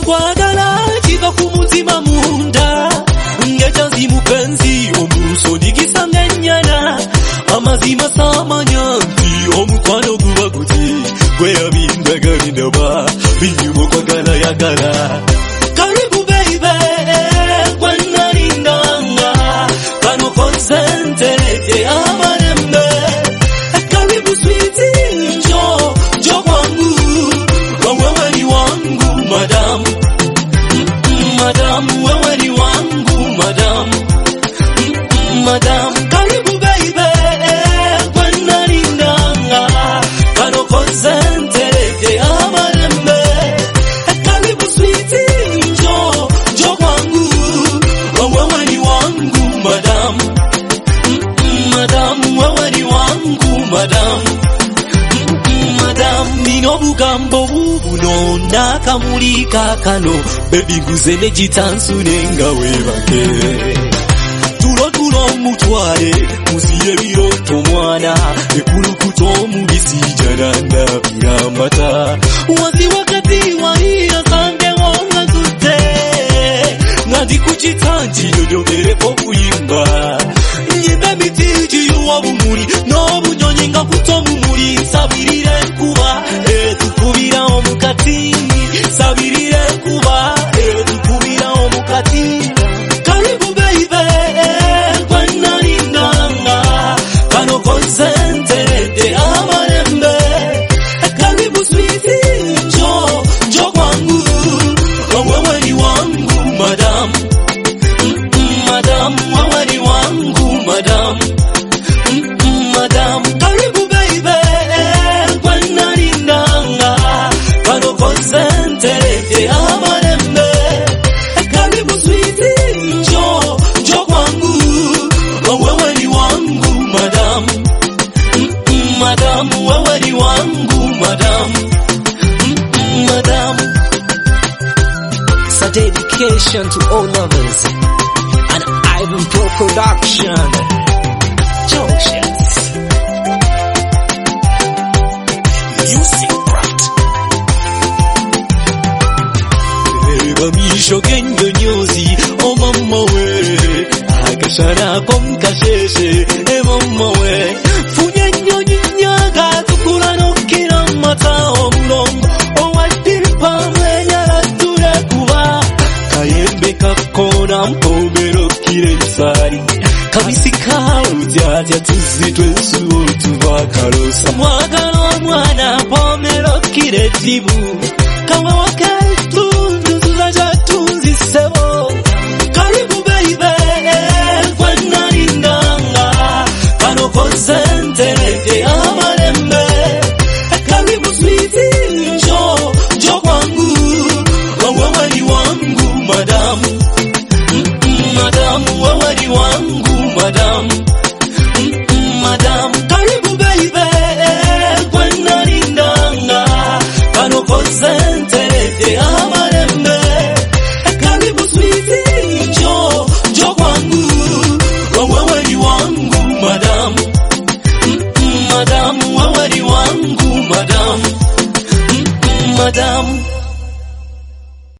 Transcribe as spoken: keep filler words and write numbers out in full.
kwagala kiva kumuzima munda ngejazi mupenzi omuso digisanga nyana amazima samanyanti omukwano guba guti gwe abindaga bindaba binyumo kwagala yagala karibu baby kwana lindanga kano concentrate amarembe karibu sweetie njo njo kwangu wewe ni wangu madam madam wewe ni wangu madam madam karibu baby kwana lindanga kano concentrate amarembe karibu sweetie njo njo kwangu wewe ni wangu madam madam wewe ni wangu madam madam nino bugambo buno nakamulika kano baby nguze ne gitansu nenga webake tulo tulo mutwale muziye biroto mwana ekulukuto mubisi jaranda biramata wazi wakati wahira sange wonga zute ngadi kuchitanji nyonyogere po kuyimba nyimbe mitiji yuwa bumuri no bunyonyi nga kuto mumuri sabirire kuba etukubira omukati sabirire kuba etukubira omukati karibu baby kwana lindanga kano concentrate amarembe karibu sweetie njo njo kwangu wewe ni wangu madam madam wewe ni wangu madam madam karibu baby kwana lindanga kano concentrate amarembe karibu sweetie njo njo kwangu wewe ni wangu madam madam wewe ni wangu madam madam. It's a dedication to all lovers. An Ivan Pro production. Junctions. Music Brat. Eba misho kendo nyozi o mama we akashana komkasheshe e mama we funye nyonyi nyaga tukula no kira mata omlongo o wadipa mwenya ture kuba kayembe kakona mpomero kire nsari kabisi kaujya tuzitwe suo tubakarosa mwagalo mwana pomero kire tibu kawa wakatu tuzaja tuzisebo karibu baby kwana lindanga kano concentrate amarembe karibu sweetie njo njo kwangu wewe ni wangu madam